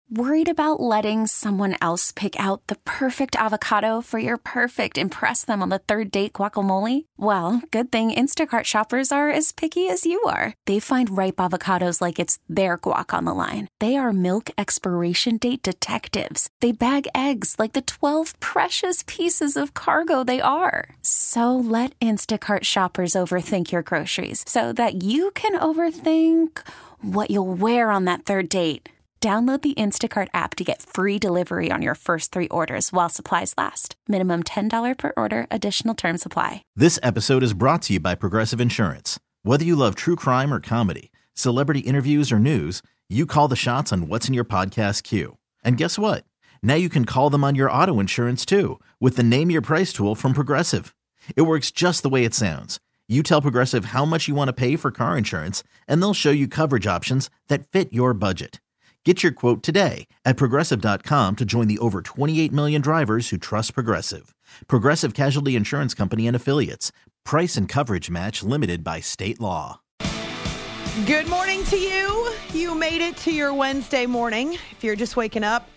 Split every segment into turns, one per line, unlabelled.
Worried about letting someone else pick out the perfect avocado for your perfect impress them on the third date guacamole? Well, good thing Instacart shoppers are as picky as you are. They find ripe avocados like it's their guac on the line. They are milk expiration date detectives. They bag eggs like the 12 precious pieces of cargo they are. So let Instacart shoppers overthink your groceries so that you can overthink what you'll wear on that third date. Download the Instacart app to get free delivery on your first 3 orders while supplies last. Minimum $10 per order. Additional terms apply.
This episode is brought to you by Progressive Insurance. Whether you love true crime or comedy, celebrity interviews or news, you call the shots on what's in your podcast queue. And guess what? Now you can call them on your auto insurance too with the Name Your Price tool from Progressive. It works just the way it sounds. You tell Progressive how much you want to pay for car insurance, and they'll show you coverage options that fit your budget. Get your quote today at Progressive.com to join the over 28 million drivers who trust Progressive. Progressive Casualty Insurance Company and Affiliates. Price and coverage match limited by state law.
Good morning to you. You made it to your Wednesday morning. If you're just waking up,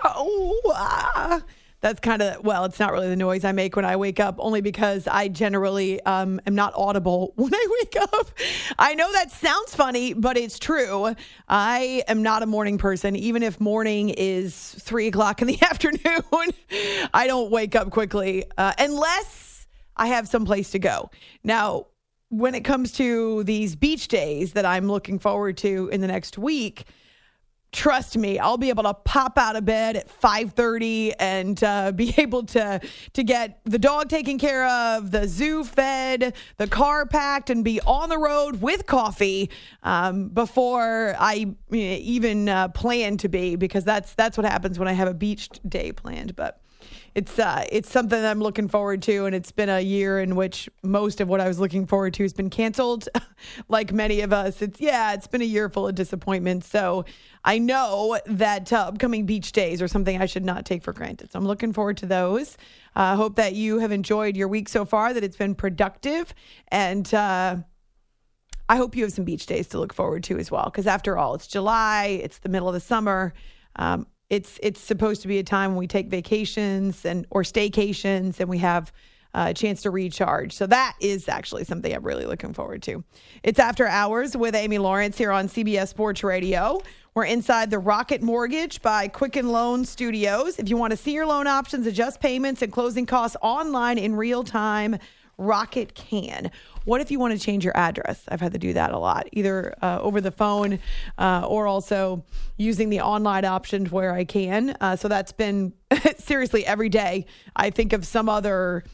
that's kind of, well, it's not really the noise I make when I wake up, only because I generally am not audible when I wake up. I know that sounds funny, but it's true. I am not a morning person. Even if morning is 3 o'clock in the afternoon, I don't wake up quickly unless I have someplace to go. Now, when it comes to these beach days that I'm looking forward to in the next week, trust me, I'll be able to pop out of bed at 5:30 and be able to get the dog taken care of, the zoo fed, the car packed, and be on the road with coffee before I even plan to be, because that's what happens when I have a beach day planned. But it's something that I'm looking forward to, and it's been a year in which most of what I was looking forward to has been canceled. Like many of us, it's been a year full of disappointment. So I know that upcoming beach days are something I should not take for granted. So I'm looking forward to those. I hope that you have enjoyed your week so far, that it's been productive, and I hope you have some beach days to look forward to as well, because after all, it's July, it's the middle of the summer. It's supposed to be a time when we take vacations or staycations, and we have a chance to recharge. So that is actually something I'm really looking forward to. It's After Hours with Amy Lawrence here on CBS Sports Radio. We're inside the Rocket Mortgage by Quicken Loan Studios. If you want to see your loan options, adjust payments, and closing costs online in real time, Rocket can. What if you want to change your address? I've had to do that a lot, either over the phone or also using the online options where I can. So that's been seriously every day. I think of some other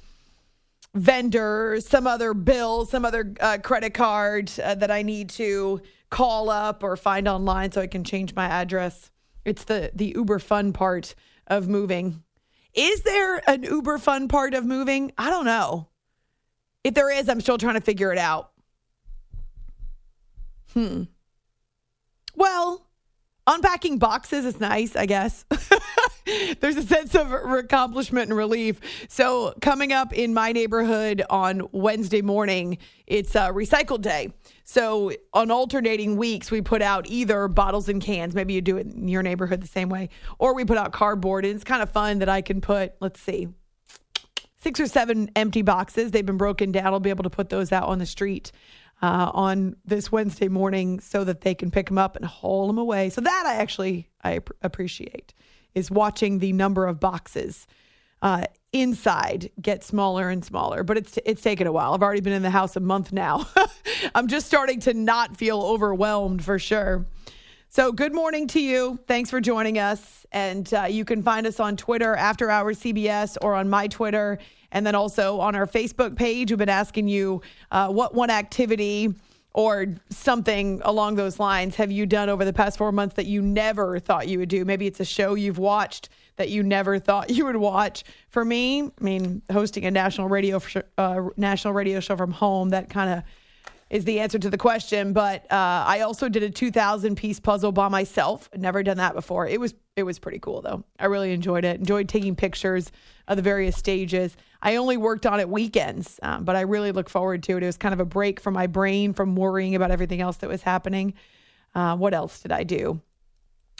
vendor, some other bill, some other credit card that I need to call up or find online so I can change my address. It's the uber fun part of moving. Is there an uber fun part of moving? I don't know. If there is, I'm still trying to figure it out. Well, unpacking boxes is nice, I guess. There's a sense of accomplishment and relief. So coming up in my neighborhood on Wednesday morning, it's recycle day. So on alternating weeks, we put out either bottles and cans. Maybe you do it in your neighborhood the same way. Or we put out cardboard. And it's kind of fun that I can put, 6 or 7 empty boxes. They've been broken down. I'll be able to put those out on the street on this Wednesday morning so that they can pick them up and haul them away. So that I appreciate, is watching the number of boxes inside get smaller and smaller. But it's taken a while. I've already been in the house a month now. I'm just starting to not feel overwhelmed for sure. So good morning to you. Thanks for joining us. And you can find us on Twitter, After Hours CBS, or on my Twitter. And then also on our Facebook page, we've been asking you what one activity or something along those lines have you done over the past 4 months that you never thought you would do? Maybe it's a show you've watched that you never thought you would watch. For me, hosting a national radio show from home, that kind of is the answer to the question. But I also did a 2,000-piece puzzle by myself. I'd never done that before. It was pretty cool, though. I really enjoyed it. Enjoyed taking pictures of the various stages. I only worked on it weekends, but I really look forward to it. It was kind of a break from my brain from worrying about everything else that was happening. What else did I do?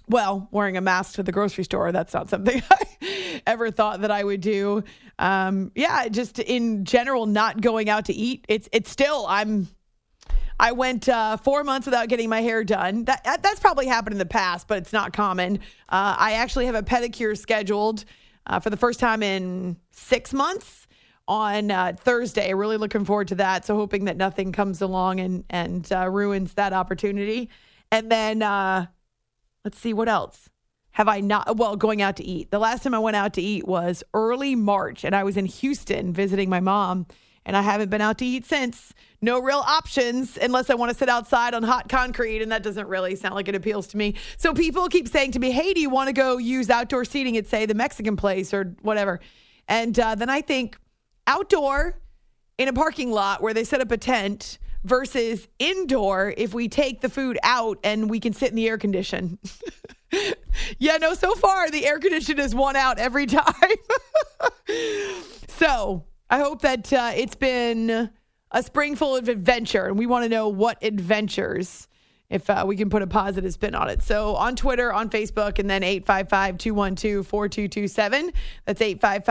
wearing a mask to the grocery store, that's not something I ever thought that I would do. Just in general, not going out to eat. It's still, I went 4 months without getting my hair done. That's probably happened in the past, but it's not common. I actually have a pedicure scheduled for the first time in 6 months on Thursday. Really looking forward to that. So hoping that nothing comes along and ruins that opportunity. And then let's see, what else have I not? Well, going out to eat. The last time I went out to eat was early March, and I was in Houston visiting my mom, and I haven't been out to eat since. No real options unless I want to sit outside on hot concrete, and that doesn't really sound like it appeals to me. So people keep saying to me, hey, do you want to go use outdoor seating at, say, the Mexican place or whatever? And then I think outdoor in a parking lot where they set up a tent versus indoor if we take the food out and we can sit in the air condition. So far the air condition has won out every time. So I hope that it's been a spring full of adventure, and we want to know what adventures, if we can put a positive spin on it. So on Twitter, on Facebook, and then 855-212-4227. That's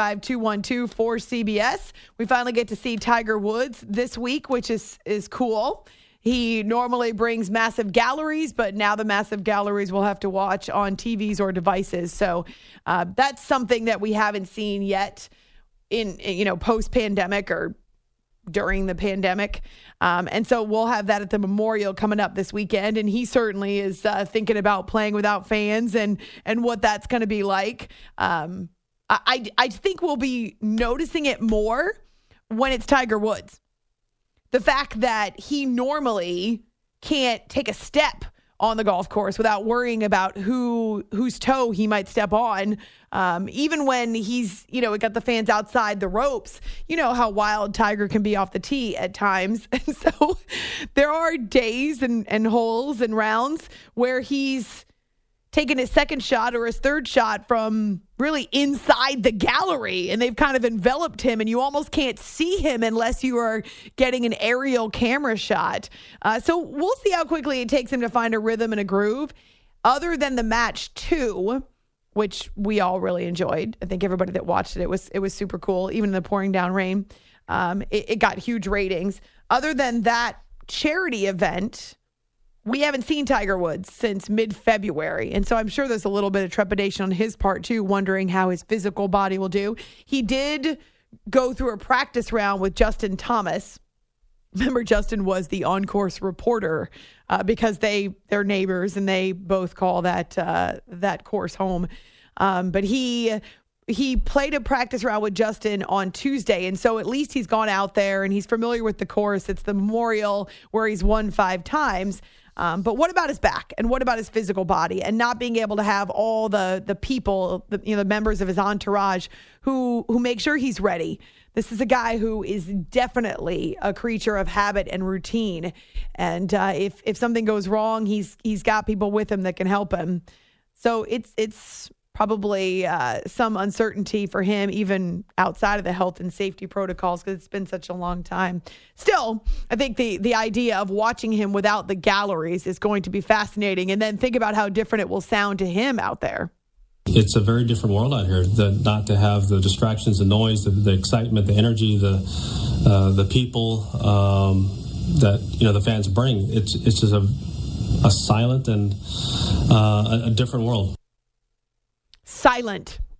855-212-4CBS. We finally get to see Tiger Woods this week, which is cool. He normally brings massive galleries, but now the massive galleries will have to watch on TVs or devices. So that's something that we haven't seen yet in post-pandemic or during the pandemic. And so we'll have that at the Memorial coming up this weekend. And he certainly is thinking about playing without fans and what that's going to be like. I think we'll be noticing it more when it's Tiger Woods. The fact that he normally can't take a step on the golf course without worrying about whose toe he might step on. Even when he's, got the fans outside the ropes, you know how wild Tiger can be off the tee at times. And so there are days and holes and rounds where he's taken his second shot or his third shot from really inside the gallery, and they've kind of enveloped him, and you almost can't see him unless you are getting an aerial camera shot. So we'll see how quickly it takes him to find a rhythm and a groove. Other than the match 2, which we all really enjoyed. I think everybody that watched it was super cool, even in the pouring down rain. It got huge ratings. Other than that charity event, we haven't seen Tiger Woods since mid-February. And so I'm sure there's a little bit of trepidation on his part, too, wondering how his physical body will do. He did go through a practice round with Justin Thomas. Remember, Justin was the on-course reporter because they're neighbors and they both call that course home. But he played a practice round with Justin on Tuesday, and so at least he's gone out there and he's familiar with the course. It's the Memorial where he's won 5 times. But what about his back, and what about his physical body, and not being able to have all the people, the members of his entourage who make sure he's ready? This is a guy who is definitely a creature of habit and routine, and if something goes wrong, he's got people with him that can help him. So it's probably some uncertainty for him, even outside of the health and safety protocols, because it's been such a long time. Still, I think the idea of watching him without the galleries is going to be fascinating. And then think about how different it will sound to him out there.
It's a very different world out here, not to have the distractions, the noise, the excitement, the energy, the people that the fans bring. It's just a silent and a different world.
Silent.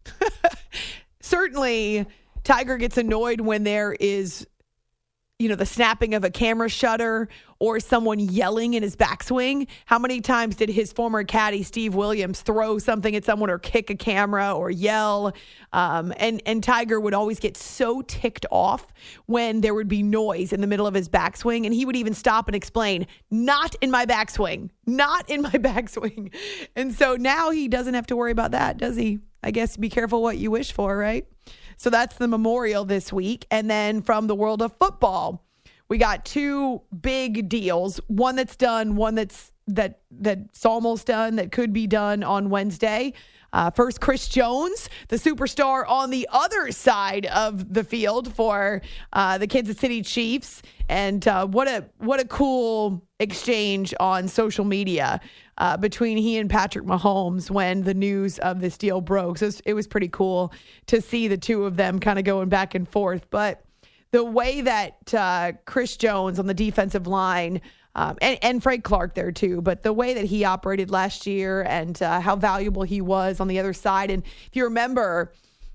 Certainly, Tiger gets annoyed when there is, the snapping of a camera shutter or someone yelling in his backswing. How many times did his former caddy, Steve Williams, throw something at someone or kick a camera or yell? And Tiger would always get so ticked off when there would be noise in the middle of his backswing. And he would even stop and explain, not in my backswing, not in my backswing. And so now he doesn't have to worry about that, does he? I guess be careful what you wish for, right? So that's the Memorial this week. And then from the world of football, we got 2 big deals. One that's done, one that's almost done, that could be done on Wednesday. First, Chris Jones, the superstar on the other side of the field for the Kansas City Chiefs. And what a cool exchange on social media. between he and Patrick Mahomes when the news of this deal broke. So it was pretty cool to see the two of them kind of going back and forth. But the way that Chris Jones on the defensive line, and Frank Clark there too, but the way that he operated last year and how valuable he was on the other side. And if you remember,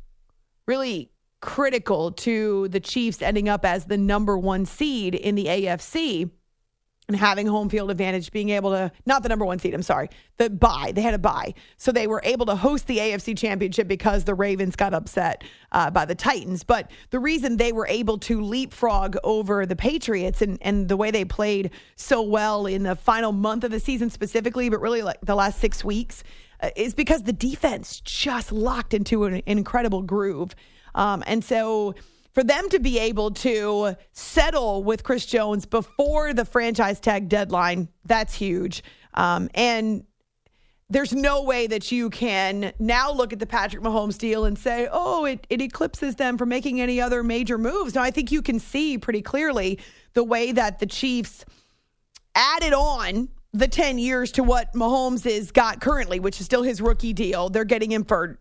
really critical to the Chiefs ending up as the number 1 seed in the AFC and having home field advantage, being able to, not the number 1 seed, I'm sorry, the bye. They had a bye. So they were able to host the AFC Championship because the Ravens got upset by the Titans. But the reason they were able to leapfrog over the Patriots and the way they played so well in the final month of the season specifically, but really like the last 6 weeks, is because the defense just locked into an incredible groove. And so for them to be able to settle with Chris Jones before the franchise tag deadline, that's huge. And there's no way that you can now look at the Patrick Mahomes deal and say, oh, it eclipses them from making any other major moves. No, I think you can see pretty clearly the way that the Chiefs added on the 10 years to what Mahomes has got currently, which is still his rookie deal. They're getting him for,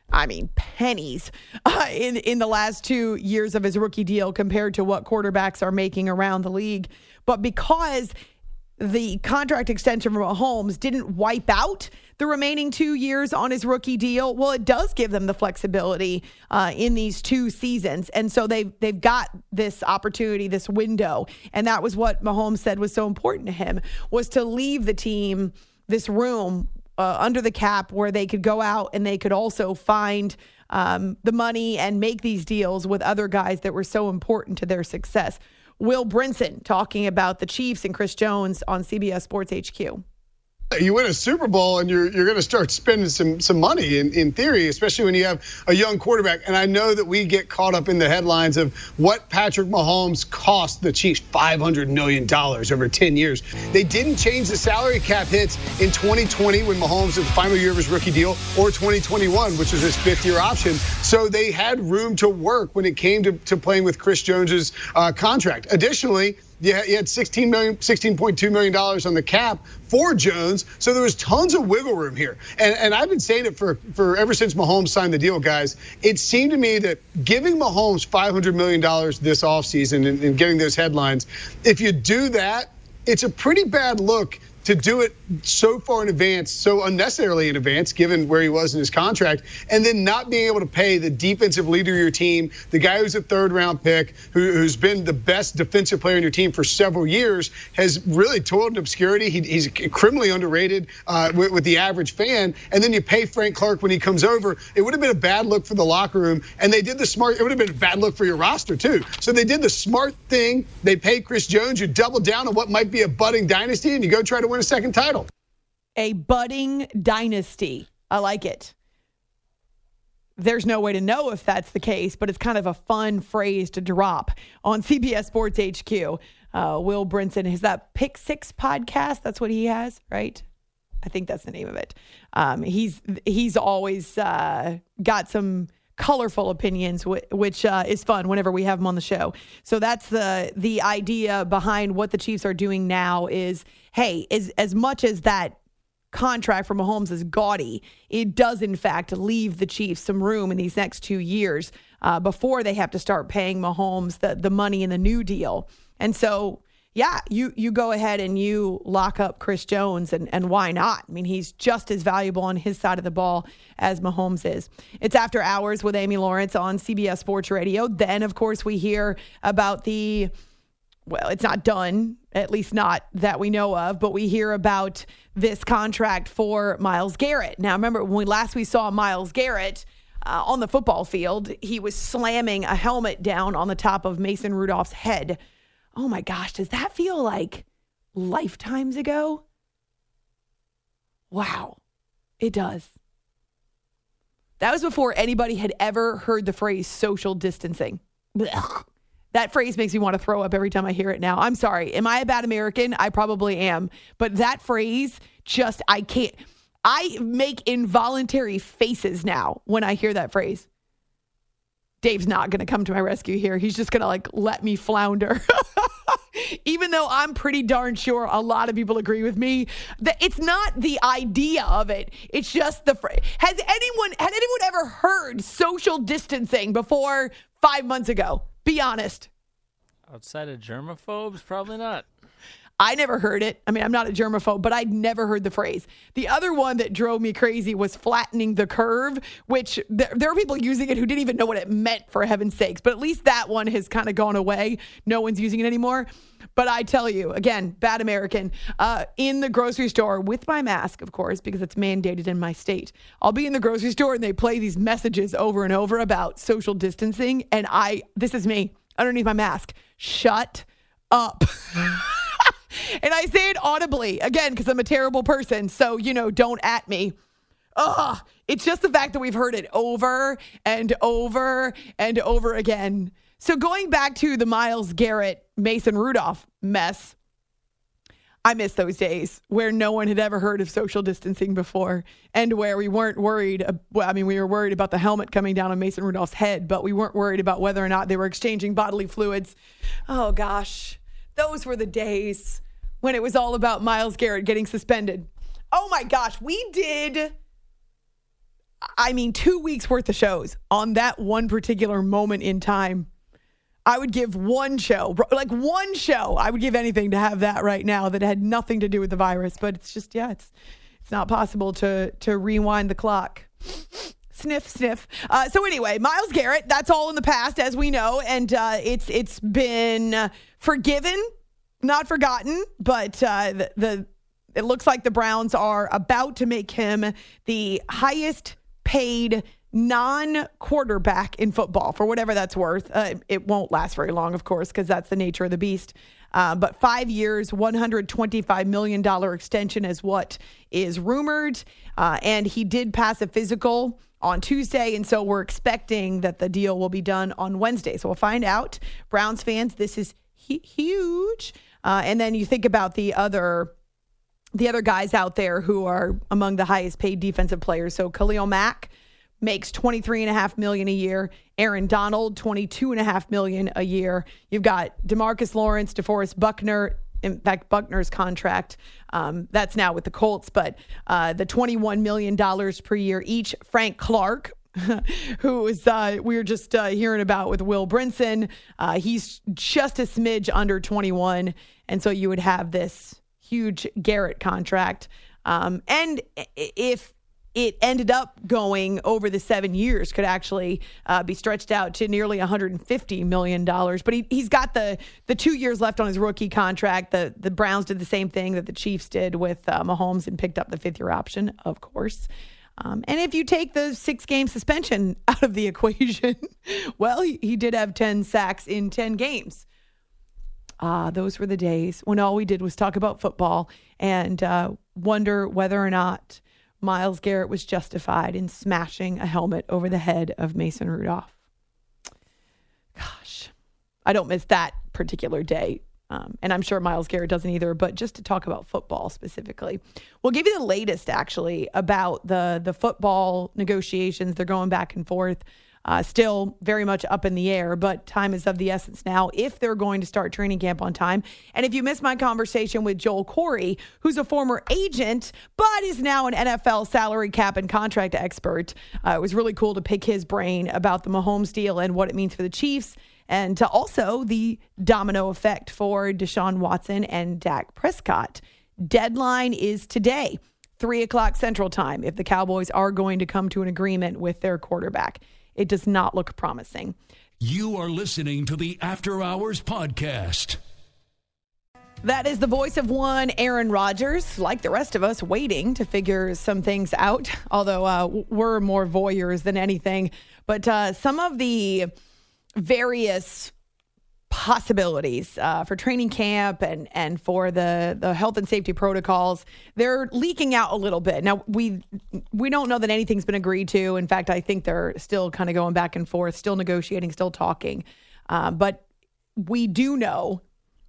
pennies in the last 2 years of his rookie deal compared to what quarterbacks are making around the league. But because the contract extension from Mahomes didn't wipe out the remaining 2 years on his rookie deal, well, it does give them the flexibility in these 2 seasons. And so they've got this opportunity, this window. And that was what Mahomes said was so important to him, was to leave the team this room under the cap where they could go out and they could also find the money and make these deals with other guys that were so important to their success. Will Brinson talking about the Chiefs and Chris Jones on CBS Sports HQ.
You win a Super Bowl and you're going to start spending some money in theory, especially when you have a young quarterback. And I know that we get caught up in the headlines of what Patrick Mahomes cost the Chiefs, $500 million over 10 years. They didn't change the salary cap hits in 2020 when Mahomes was the final year of his rookie deal, or 2021, which was his 5th-year option. So they had room to work when it came to playing with Chris Jones's contract. Additionally, you had $16.2 million on the cap for Jones, so there was tons of wiggle room here. And I've been saying it for ever since Mahomes signed the deal, guys. It seemed to me that giving Mahomes $500 million this offseason and getting those headlines, if you do that, it's a pretty bad look to do it so far in advance, so unnecessarily in advance, given where he was in his contract, and then not being able to pay the defensive leader of your team, the guy who's a 3rd-round pick, who's been the best defensive player in your team for several years, has really toiled in obscurity. He's criminally underrated with the average fan. And then you pay Frank Clark when he comes over. It would have been a bad look for the locker room, and they did the smart. It would have been a bad look for your roster too. So they did the smart thing. They paid Chris Jones. You double down on what might be a budding dynasty, and you go try to win a second title.
A budding dynasty. I like it. There's no way to know if that's the case, but it's kind of a fun phrase to drop on CBS Sports HQ. Will Brinson, is that Pick Six podcast? That's what he has, right? I think that's the name of it. He's always got some colorful opinions, which is fun whenever we have him on the show. So that's the idea behind what the Chiefs are doing now is, hey, as much as that contract for Mahomes is gaudy, it does in fact leave the Chiefs some room in these next 2 years before they have to start paying Mahomes the money in the new deal. And so, yeah, you go ahead and you lock up Chris Jones, and why not? I mean, he's just as valuable on his side of the ball as Mahomes is. It's After Hours with Amy Lawrence on CBS Sports Radio. Then, of course, we hear about it's not done, at least not that we know of, but we hear about this contract for Myles Garrett. Now, remember, when we saw Myles Garrett on the football field, he was slamming a helmet down on the top of Mason Rudolph's head. Oh my gosh, does that feel like lifetimes ago? Wow, it does. That was before anybody had ever heard the phrase social distancing. Blech. That phrase makes me want to throw up every time I hear it now. I'm sorry. Am I a bad American? I probably am. But that phrase I can't. I make involuntary faces now when I hear that phrase. Dave's not going to come to my rescue here. He's just going to let me flounder. Even though I'm pretty darn sure a lot of people agree with me, that it's not the idea of it. It's just the phrase. Had anyone ever heard social distancing before 5 months ago? Be honest.
Outside of germaphobes, probably not.
I never heard it. I mean, I'm not a germaphobe, but I'd never heard the phrase. The other one that drove me crazy was flattening the curve, which there are people using it who didn't even know what it meant, for heaven's sakes. But at least that one has kind of gone away. No one's using it anymore. But I tell you, again, bad American, in the grocery store with my mask, of course, because it's mandated in my state. I'll be in the grocery store and they play these messages over and over about social distancing. And this is me underneath my mask. Shut up. And I say it audibly, again, because I'm a terrible person. So, don't at me. It's just the fact that we've heard it over and over and over again. So going back to the Myles Garrett, Mason Rudolph mess, I miss those days where no one had ever heard of social distancing before and where we weren't worried. We were worried about the helmet coming down on Mason Rudolph's head, but we weren't worried about whether or not they were exchanging bodily fluids. Oh, gosh. Those were the days when it was all about Myles Garrett getting suspended. Oh, my gosh. We did, 2 weeks worth of shows on that one particular moment in time. I would give one show, I would give anything to have that right now that had nothing to do with the virus. But it's just, it's not possible to rewind the clock. Sniff, sniff. So anyway, Myles Garrett, that's all in the past, as we know. And it's been forgiven, not forgotten. But it looks like the Browns are about to make him the highest paid non-quarterback in football, for whatever that's worth. It won't last very long, of course, because that's the nature of the beast. But 5 years, $125 million extension is what is rumored. And he did pass a physical on Tuesday, and so we're expecting that the deal will be done on Wednesday. So we'll find out. Browns fans, this is huge. And then you think about the other guys out there who are among the highest paid defensive players. So Khalil Mack makes $23.5 million a year. Aaron Donald, $22.5 million a year. You've got DeMarcus Lawrence, DeForest Buckner. In fact, Buckner's contract, that's now with the Colts, but the $21 million per year each. Frank Clark, who is we were just hearing about with Will Brinson. He's just a smidge under 21, and so you would have this huge Garrett contract. And if it ended up going over the 7 years, could actually be stretched out to nearly $150 million. But he's got the 2 years left on his rookie contract. The Browns did the same thing that the Chiefs did with Mahomes and picked up the fifth-year option, of course. And if you take the 6-game suspension out of the equation, well, he did have 10 sacks in 10 games. Those were the days when all we did was talk about football and wonder whether or not Myles Garrett was justified in smashing a helmet over the head of Mason Rudolph. Gosh, I don't miss that particular day. And I'm sure Myles Garrett doesn't either, but just to talk about football specifically. We'll give you the latest, actually, about the football negotiations. They're going back and forth. Still very much up in the air, but time is of the essence now if they're going to start training camp on time. And if you missed my conversation with Joel Corey, who's a former agent, but is now an NFL salary cap and contract expert, it was really cool to pick his brain about the Mahomes deal and what it means for the Chiefs, and also the domino effect for Deshaun Watson and Dak Prescott. Deadline is today, 3:00 Central Time, if the Cowboys are going to come to an agreement with their quarterback. It does not look promising.
You are listening to the After Hours Podcast.
That is the voice of one Aaron Rodgers, like the rest of us, waiting to figure some things out, although we're more voyeurs than anything. But some of the various possibilities for training camp and for the health and safety protocols, they're leaking out a little bit. Now, we don't know that anything's been agreed to. In fact, I think they're still kind of going back and forth, still negotiating, still talking. But we do know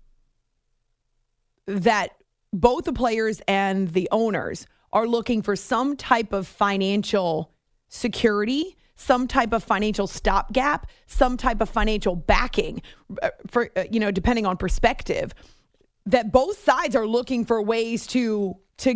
that both the players and the owners are looking for some type of financial security, some type of financial stopgap, some type of financial backing for, depending on perspective, that both sides are looking for ways to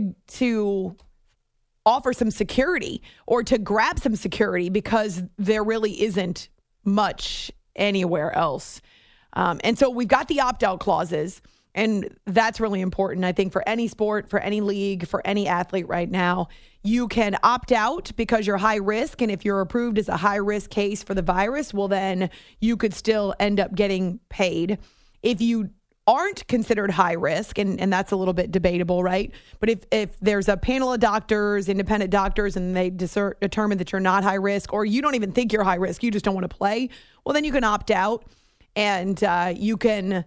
offer some security or to grab some security because there really isn't much anywhere else. And so we've got the opt-out clauses, and that's really important, I think, for any sport, for any league, for any athlete right now. You can opt out because you're high risk, and if you're approved as a high-risk case for the virus, well, then you could still end up getting paid. If you aren't considered high risk, and that's a little bit debatable, right? But if there's a panel of doctors, independent doctors, and they determine that you're not high risk, or you don't even think you're high risk, you just don't want to play, well, then you can opt out, and you can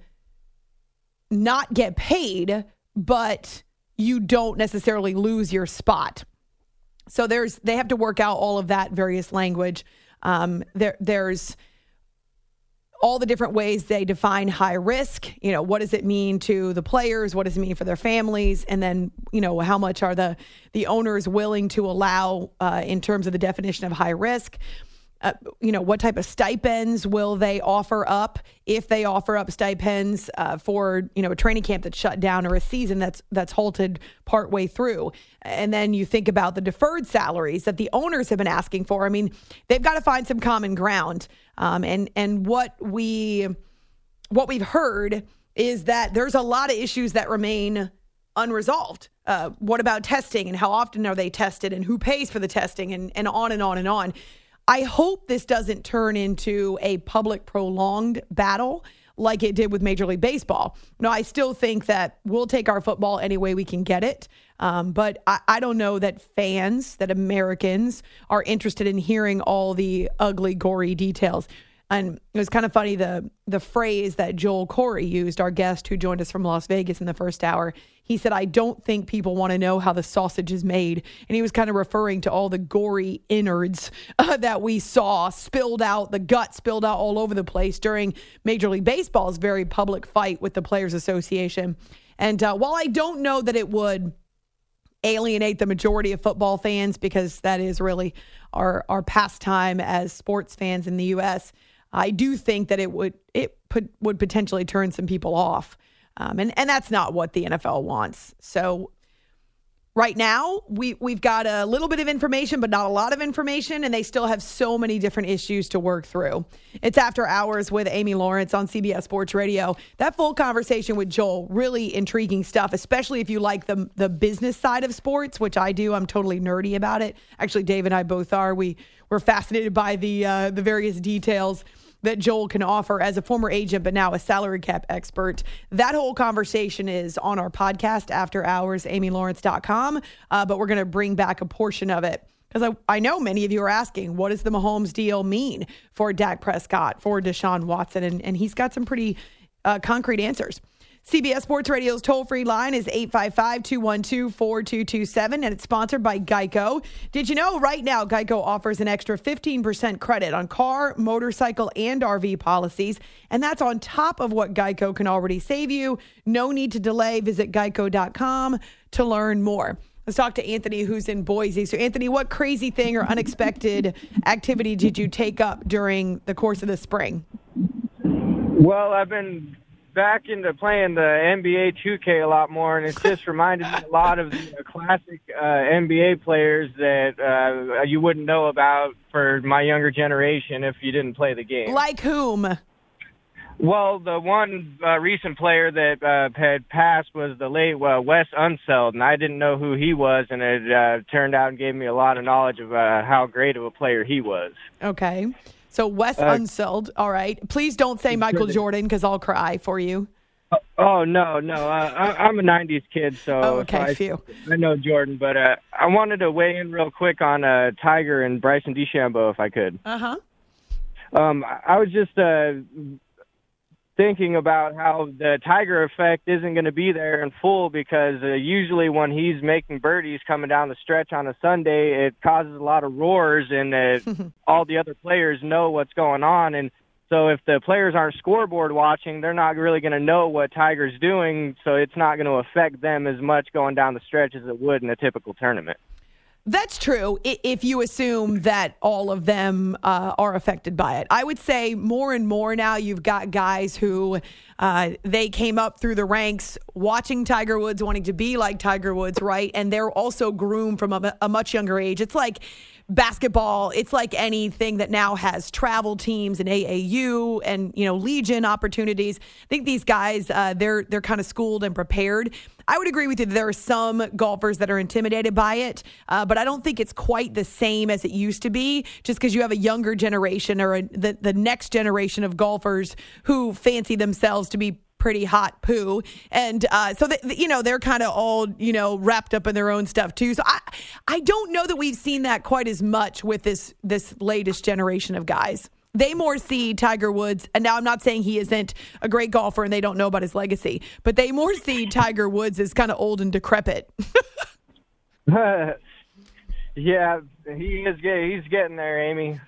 not get paid, but you don't necessarily lose your spot. So they have to work out all of that various language. There's all the different ways they define high risk. What does it mean to the players? What does it mean for their families? And then, how much are the owners willing to allow in terms of the definition of high risk? What type of stipends will they offer up if they offer up stipends for, a training camp that's shut down or a season that's halted partway through? And then you think about the deferred salaries that the owners have been asking for. I mean, they've got to find some common ground. And what we've heard is that there's a lot of issues that remain unresolved. What about testing, and how often are they tested, and who pays for the testing, and on and on and on. I hope this doesn't turn into a public prolonged battle like it did with Major League Baseball. No, I still think that we'll take our football any way we can get it. But I don't know that fans, that Americans are interested in hearing all the ugly, gory details. And it was kind of funny, the phrase that Joel Corey used, our guest who joined us from Las Vegas in the first hour. He said, "I don't think people want to know how the sausage is made." And he was kind of referring to all the gory innards that we saw spilled out, the gut spilled out all over the place during Major League Baseball's very public fight with the Players Association. And while I don't know that it would alienate the majority of football fans, because that is really our pastime as sports fans in the U.S., I do think that it would potentially turn some people off. And that's not what the NFL wants. So right now, we've got a little bit of information, but not a lot of information, and they still have so many different issues to work through. It's After Hours with Amy Lawrence on CBS Sports Radio. That full conversation with Joel, really intriguing stuff, especially if you like the business side of sports, which I do. I'm totally nerdy about it. Actually, Dave and I both are. We're fascinated by the various details that Joel can offer as a former agent, but now a salary cap expert. That whole conversation is on our podcast, After Hours, AmyLawrence.com. But we're going to bring back a portion of it, because I know many of you are asking, what does the Mahomes deal mean for Dak Prescott, for Deshaun Watson? And he's got some pretty concrete answers. CBS Sports Radio's toll-free line is 855-212-4227, and it's sponsored by Geico. Did you know right now Geico offers an extra 15% credit on car, motorcycle, and RV policies, and that's on top of what Geico can already save you. No need to delay. Visit geico.com to learn more. Let's talk to Anthony, who's in Boise. So, Anthony, what crazy thing or unexpected activity did you take up during the course of the spring?
Well, I've been back into playing the NBA 2K a lot more, and it's just reminded me a lot of the classic NBA players that you wouldn't know about for my younger generation if you didn't play the game.
Like whom?
Well, the one recent player that had passed was the late Wes Unseld, and I didn't know who he was, and it turned out and gave me a lot of knowledge of how great of a player he was. Okay. So Wes Unseld, all right. Please don't say Michael Jordan, because I'll cry for you. Oh, no. I'm a 90s kid, so, I know Jordan. But I wanted to weigh in real quick on Tiger and Bryson DeChambeau, if I could. Uh-huh. I was just thinking about how the Tiger effect isn't going to be there in full, because usually when he's making birdies coming down the stretch on a Sunday, it causes a lot of roars, and all the other players know what's going on. And so if the players aren't scoreboard watching, they're not really going to know what Tiger's doing, so it's not going to affect them as much going down the stretch as it would in a typical tournament.
That's true if you assume that all of them are affected by it. I would say more and more now you've got guys who they came up through the ranks watching Tiger Woods, wanting to be like Tiger Woods, right? And they're also groomed from a much younger age. It's like basketball. It's like anything that now has travel teams and AAU and, Legion opportunities. I think these guys, they're kind of schooled and prepared. I would agree with you that there are some golfers that are intimidated by it, but I don't think it's quite the same as it used to be, just because you have a younger generation or the next generation of golfers who fancy themselves to be pretty hot poo. And so, they're kind of all, wrapped up in their own stuff too. So I don't know that we've seen that quite as much with this latest generation of guys. They more see Tiger Woods, and now I'm not saying he isn't a great golfer and they don't know about his legacy, but they more see Tiger Woods as kind of old and decrepit.
Yeah, he's getting there, Amy.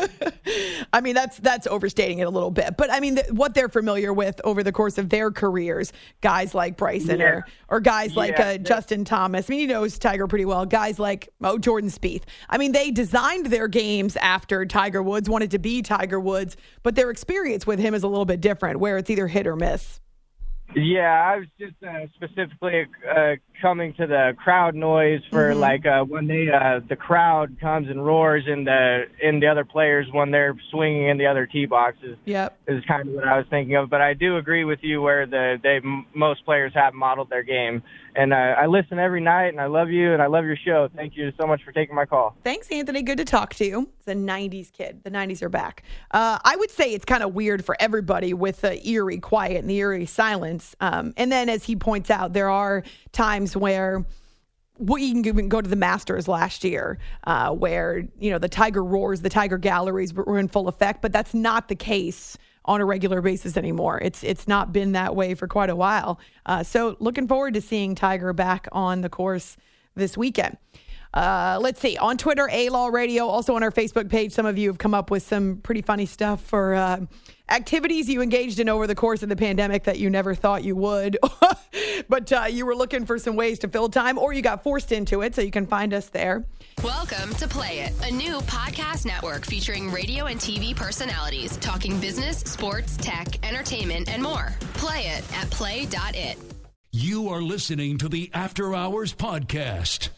I mean, that's overstating it a little bit. But, I mean, what they're familiar with over the course of their careers, guys like Bryson or guys like Justin Thomas. I mean, he knows Tiger pretty well. Guys like Jordan Spieth. I mean, they designed their games after Tiger Woods, wanted to be Tiger Woods, but their experience with him is a little bit different, where it's either hit or miss.
Yeah, I was just specifically coming to the crowd noise for when the crowd comes and roars in the other players when they're swinging in the other tee boxes.
Yep,
is kind of what I was thinking of. But I do agree with you where most players have modeled their game. And I listen every night, and I love you, and I love your show. Thank you so much for taking my call.
Thanks, Anthony. Good to talk to you. It's a 90s kid. The 90s are back. I would say it's kind of weird for everybody with the eerie quiet and the eerie silence. And then, as he points out, there are times where we can even go to the Masters last year where, the Tiger roars, the Tiger galleries were in full effect, but that's not the case on a regular basis anymore. It's not been that way for quite a while. So looking forward to seeing Tiger back on the course this weekend. Let's see. On Twitter, A-Law Radio. Also on our Facebook page, some of you have come up with some pretty funny stuff for activities you engaged in over the course of the pandemic that you never thought you would. But you were looking for some ways to fill time, or you got forced into it, so you can find us there.
Welcome to Play It, a new podcast network featuring radio and TV personalities talking business, sports, tech, entertainment, and more. Play it at play.it.
You are listening to the After Hours Podcast.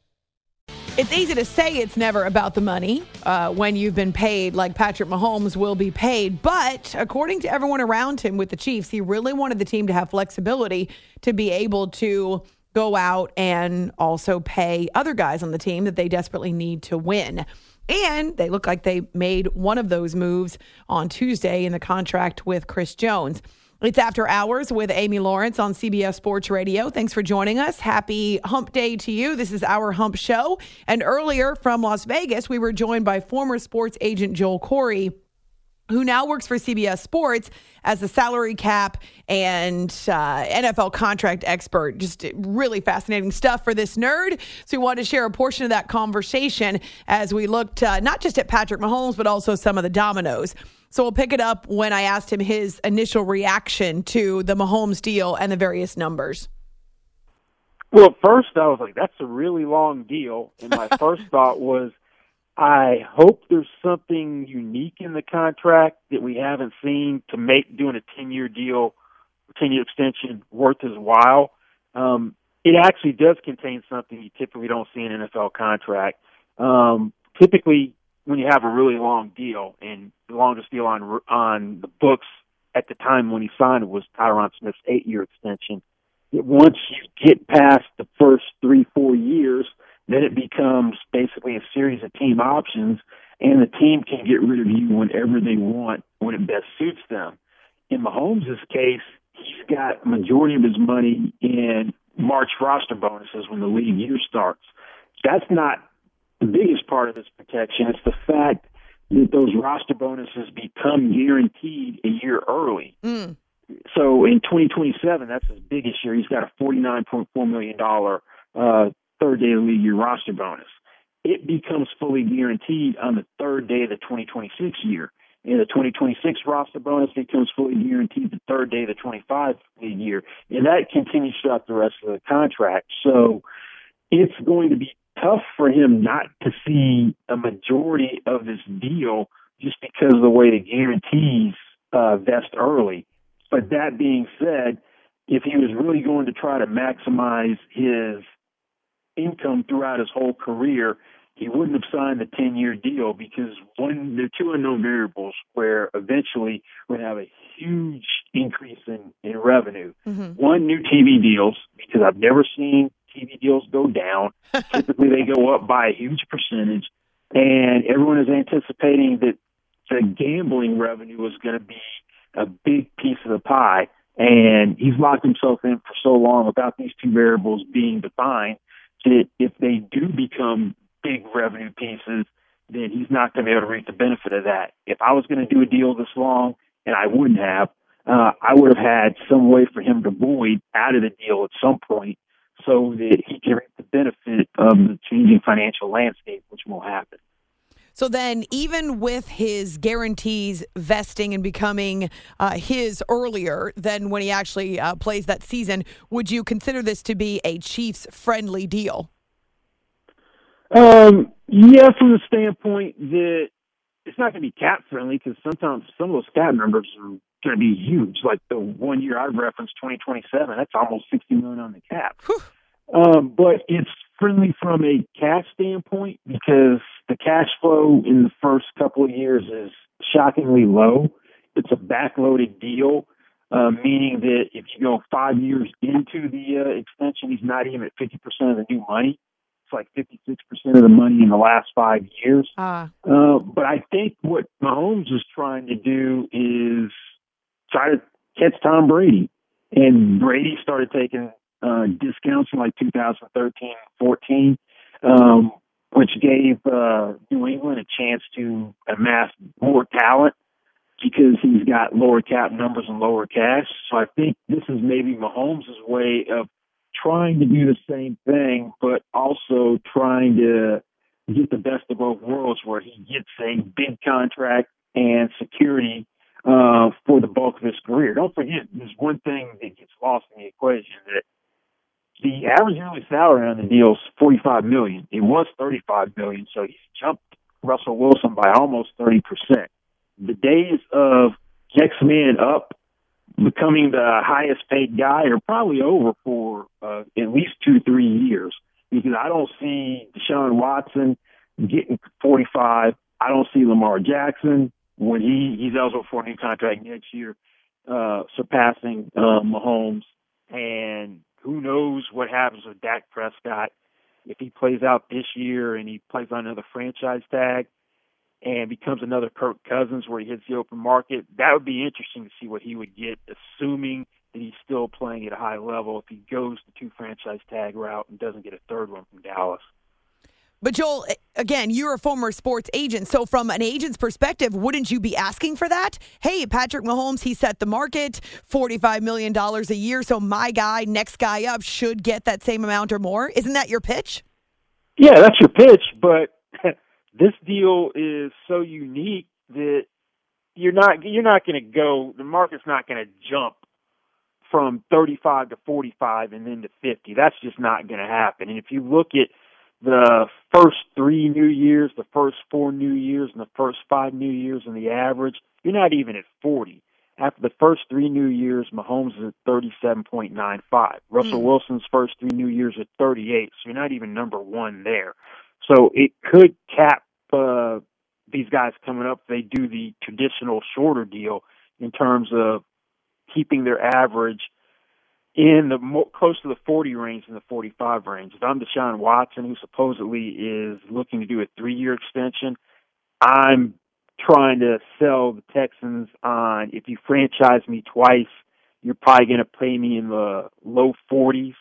It's easy to say it's never about the money when you've been paid like Patrick Mahomes will be paid. But according to everyone around him with the Chiefs, he really wanted the team to have flexibility to be able to go out and also pay other guys on the team that they desperately need to win. And they look like they made one of those moves on Tuesday in the contract with Chris Jones. It's After Hours with Amy Lawrence on CBS Sports Radio. Thanks for joining us. Happy Hump Day to you. This is our Hump Show. And earlier from Las Vegas, we were joined by former sports agent Joel Corey, who now works for CBS Sports as a salary cap and NFL contract expert. Just really fascinating stuff for this nerd. So we wanted to share a portion of that conversation as we looked not just at Patrick Mahomes, but also some of the dominoes. So we'll pick it up when I asked him his initial reaction to the Mahomes deal and the various numbers.
Well, at first I was like, that's a really long deal. And my first thought was, I hope there's something unique in the contract that we haven't seen to make doing a 10-year deal, 10-year extension worth his while. It actually does contain something you typically don't see in an NFL contract. Typically, when you have a really long deal, and the longest deal on the books at the time when he signed it was Tyron Smith's 8-year extension. Once you get past the first 3-4 years, then it becomes basically a series of team options, and the team can get rid of you whenever they want, when it best suits them. In Mahomes' case, he's got majority of his money in March roster bonuses when the league year starts. That's not the biggest part of this protection. It's the fact that those roster bonuses become guaranteed a year early. So in 2027, that's his biggest year. He's got a $49.4 million third day of the league year roster bonus. It becomes fully guaranteed on the third day of the 2026 year. And the 2026 roster bonus becomes fully guaranteed the third day of the 25 league year. And that continues throughout the rest of the contract. So it's going to be tough for him not to see a majority of this deal just because of the way the guarantees vest early. But that being said, if he was really going to try to maximize his income throughout his whole career, he wouldn't have signed the 10-year deal, because there are two unknown variables where eventually we're going to have a huge increase in revenue. Mm-hmm. One, new TV deals, because I've never seen TV deals go down. Typically they go up by a huge percentage, and everyone is anticipating that the gambling revenue is going to be a big piece of the pie, and he's locked himself in for so long without these two variables being defined that if they do become big revenue pieces, then he's not going to be able to reap the benefit of that. If I was going to do a deal this long, and I wouldn't have, I would have had some way for him to void out of the deal at some point so that he can reap the benefit of the changing financial landscape, which will happen.
So then, even with his guarantees vesting and becoming his earlier than when he actually plays that season, would you consider this to be a Chiefs-friendly deal?
Yeah, from the standpoint that it's not going to be cap-friendly, because sometimes some of those cap numbers are going to be huge. Like the 1 year I referenced, 2027, that's almost $60 million on the cap. But it's friendly from a cash standpoint, because the cash flow in the first couple of years is shockingly low. It's a backloaded deal, meaning that if you go 5 years into the extension, he's not even at 50% of the new money. It's like 56% of the money in the last 5 years. But I think what Mahomes is trying to do is try to catch Tom Brady. And Brady started taking discounts in like 2013-14, which gave New England a chance to amass more talent because he's got lower cap numbers and lower cash. So I think this is maybe Mahomes' way of trying to do the same thing, but also trying to get the best of both worlds, where he gets a big contract and security for the bulk of his career. Don't forget, there's one thing that gets lost in the equation, that the average yearly salary on the deal is $45 million. It was $35 million, so he's jumped Russell Wilson by almost 30%. The days of next man up, becoming the highest paid guy, are probably over for at least 2-3 years, because I don't see Deshaun Watson getting 45. I don't see Lamar Jackson, when he's eligible for a new contract next year, surpassing Mahomes. And who knows what happens with Dak Prescott if he plays out this year and he plays on another franchise tag and becomes another Kirk Cousins where he hits the open market. That would be interesting to see what he would get, assuming that he's still playing at a high level, if he goes the 2 franchise tag route and doesn't get a third one from Dallas.
But Joel, again, you're a former sports agent. So from an agent's perspective, wouldn't you be asking for that? Hey, Patrick Mahomes, he set the market, $45 million a year. So my guy, next guy up, should get that same amount or more. Isn't that your pitch?
Yeah, that's your pitch. But this deal is so unique that you're not going to go, the market's not going to jump from 35 to 45 and then to 50. That's just not going to happen. And if you look at the first 3 New Years, the first 4 New Years, and the first 5 New Years, and the average, you're not even at 40. After the first 3 New Years, Mahomes is at 37.95. Russell Wilson's first 3 New Years at 38, so you're not even number 1 there. So it could cap these guys coming up if they do the traditional shorter deal in terms of keeping their average in the close to the 40 range and the 45 range. If I'm Deshaun Watson, who supposedly is looking to do a 3-year extension, I'm trying to sell the Texans on, if you franchise me twice, you're probably going to pay me in the low 40s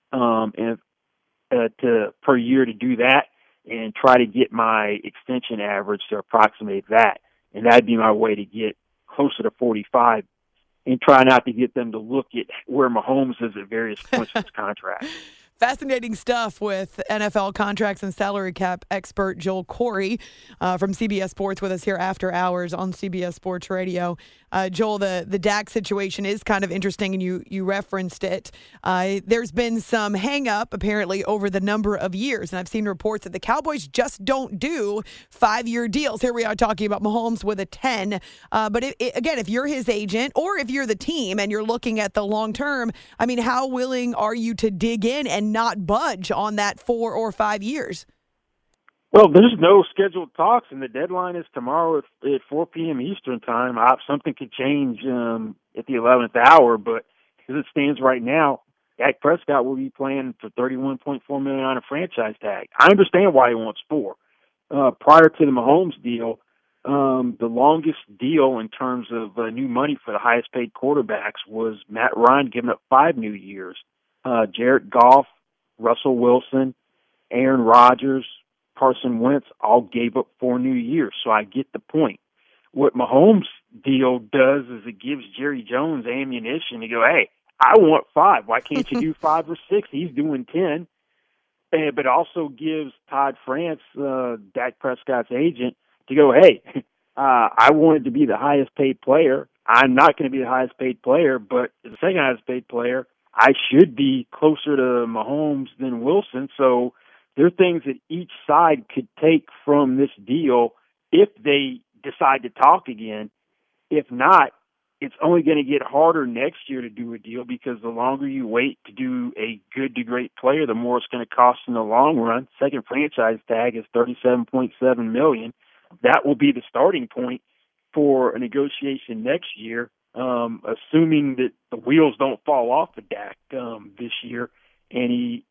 per year to do that, and try to get my extension average to approximate that. And that'd be my way to get closer to 45, and try not to get them to look at where Mahomes is at various points in his contract.
Fascinating stuff with NFL contracts and salary cap expert Joel Corry from CBS Sports with us here after hours on CBS Sports Radio. Joel, the Dak situation is kind of interesting, and you referenced it. There's been some hang-up, apparently, over the number of years, and I've seen reports that the Cowboys just don't do 5-year deals. Here we are talking about Mahomes with a 10. But again, if you're his agent or if you're the team and you're looking at the long term, I mean, how willing are you to dig in and not budge on that 4 or 5 years?
Well, there's no scheduled talks, and the deadline is tomorrow at 4 p.m. Eastern time. Something could change at the 11th hour, but as it stands right now, Dak Prescott will be playing for $31.4 million on a franchise tag. I understand why he wants 4. Prior to the Mahomes deal, the longest deal in terms of new money for the highest-paid quarterbacks was Matt Ryan giving up 5 new years. Jared Goff, Russell Wilson, Aaron Rodgers, Carson Wentz all gave up 4 new years, so I get the point. What Mahomes' deal does is it gives Jerry Jones ammunition to go, hey, I want 5. Why can't you do 5 or 6? He's doing 10. But also gives Todd France, Dak Prescott's agent, to go, hey, I wanted to be the highest-paid player. I'm not going to be the highest-paid player, but as the second highest-paid player, I should be closer to Mahomes than Wilson, so there are things that each side could take from this deal if they decide to talk again. If not, it's only going to get harder next year to do a deal because the longer you wait to do a good to great player, the more it's going to cost in the long run. Second franchise tag is $37.7 million. That will be the starting point for a negotiation next year, assuming that the wheels don't fall off of Dak this year, and he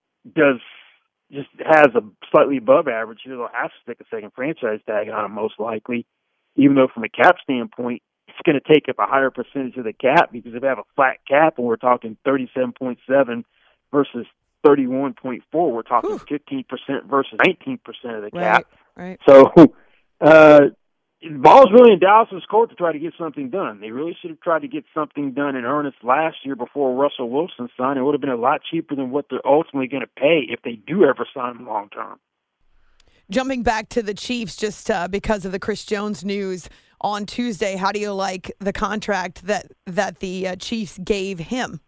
just has a slightly above average. He'll have to stick a second franchise tag on him most likely, even though from a cap standpoint, it's going to take up a higher percentage of the cap because if we have a flat cap and we're talking 37.7 versus 31.4, we're talking 15% versus 19% of the cap.
Right.
So the ball's really in Dallas's court to try to get something done. They really should have tried to get something done in earnest last year before Russell Wilson signed. It would have been a lot cheaper than what they're ultimately going to pay if they do ever sign him long term.
Jumping back to the Chiefs, just because of the Chris Jones news on Tuesday, how do you like the contract that the Chiefs gave him?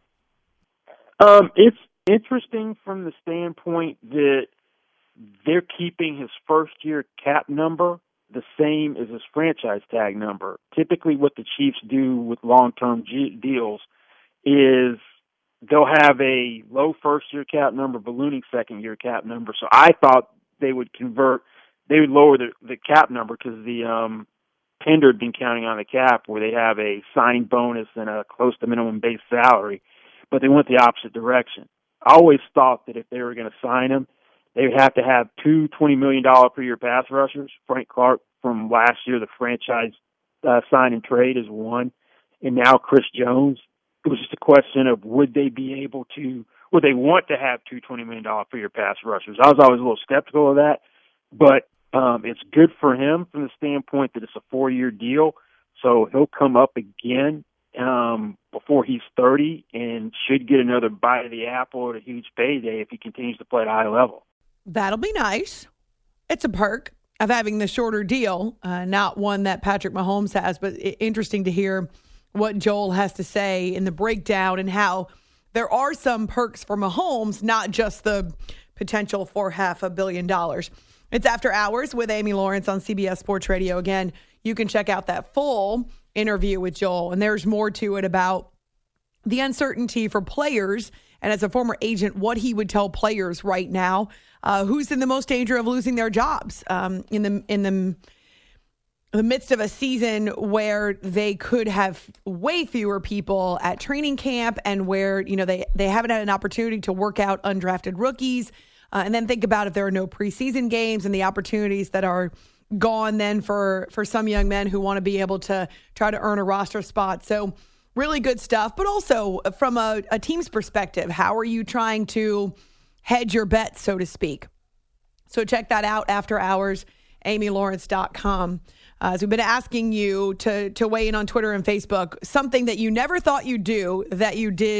It's interesting from the standpoint that they're keeping his first-year cap number the same as his franchise tag number. Typically what the Chiefs do with long-term deals is they'll have a low first-year cap number, ballooning second-year cap number. So I thought they would lower the cap number because the Pender had been counting on the cap where they have a signing bonus and a close to minimum base salary, but they went the opposite direction. I always thought that if they were going to sign him, they would have to have 2 $20 million per year pass rushers. Frank Clark from last year, the franchise sign and trade is one. And now Chris Jones. It was just a question of would they want to have 2 $20 million per year pass rushers. I was always a little skeptical of that, but it's good for him from the standpoint that it's a 4-year deal. So he'll come up again before he's 30 and should get another bite of the apple at a huge payday if he continues to play at a high level.
That'll be nice. It's a perk of having the shorter deal, not one that Patrick Mahomes has, but interesting to hear what Joel has to say in the breakdown and how there are some perks for Mahomes, not just the potential for $500 million. It's After Hours with Amy Lawrence on CBS Sports Radio. Again, you can check out that full interview with Joel, and there's more to it about the uncertainty for players, and as a former agent, what he would tell players right now, who's in the most danger of losing their jobs in the midst of a season where they could have way fewer people at training camp and where, they haven't had an opportunity to work out undrafted rookies. And then think about if there are no preseason games and the opportunities that are gone then for some young men who want to be able to try to earn a roster spot. So really good stuff. But also from a team's perspective, how are you trying to hedge your bets, so to speak? So check that out, After Hours, AmyLawrence.com. As we've been asking you to weigh in on Twitter and Facebook, something that you never thought you'd do that you did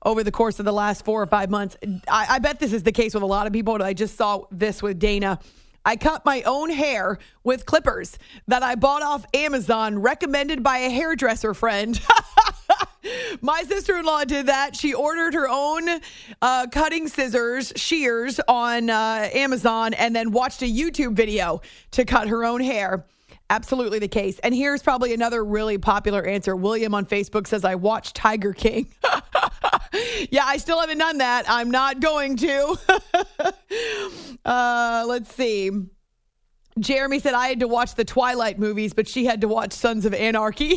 over the course of the last 4 or 5 months. I bet this is the case with a lot of people. I just saw this with Dana. I cut my own hair with clippers that I bought off Amazon, recommended by a hairdresser friend. My sister-in-law did that. She ordered her own cutting shears on Amazon, and then watched a YouTube video to cut her own hair. Absolutely the case. And here's probably another really popular answer. William on Facebook says, I watched Tiger King. Yeah, I still haven't done that. I'm not going to. Let's see. Jeremy said I had to watch the Twilight movies, but she had to watch Sons of Anarchy.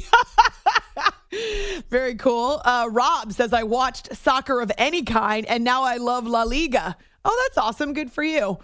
Very cool. Rob says I watched soccer of any kind, and now I love La Liga. Oh, that's awesome. Good for you.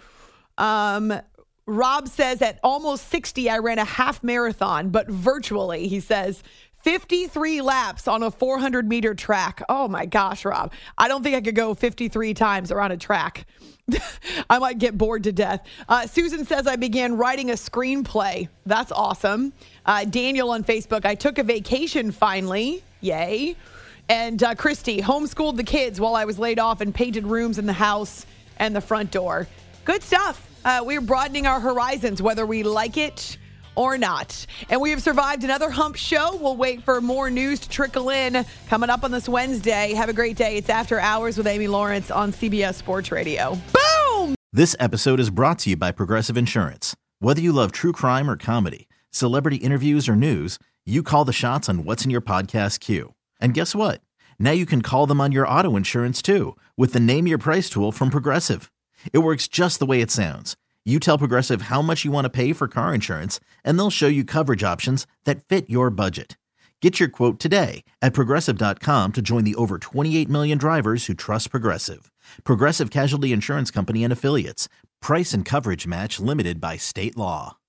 Rob says at almost 60, I ran a half marathon, but virtually, he says. 53 laps on a 400-meter track. Oh, my gosh, Rob. I don't think I could go 53 times around a track. I might get bored to death. Susan says I began writing a screenplay. That's awesome. Daniel on Facebook, I took a vacation finally. Yay. And Christy, homeschooled the kids while I was laid off and painted rooms in the house and the front door. Good stuff. We're broadening our horizons, whether we like it or not. And we have survived another hump show. We'll wait for more news to trickle in coming up on this Wednesday. Have a great day. It's After Hours with Amy Lawrence on CBS Sports Radio. Boom!
This episode is brought to you by Progressive Insurance. Whether you love true crime or comedy, celebrity interviews or news, you call the shots on what's in your podcast queue. And guess what? Now you can call them on your auto insurance too with the Name Your Price tool from Progressive. It works just the way it sounds. You tell Progressive how much you want to pay for car insurance, and they'll show you coverage options that fit your budget. Get your quote today at Progressive.com to join the over 28 million drivers who trust Progressive. Progressive Casualty Insurance Company and Affiliates. Price and coverage match limited by state law.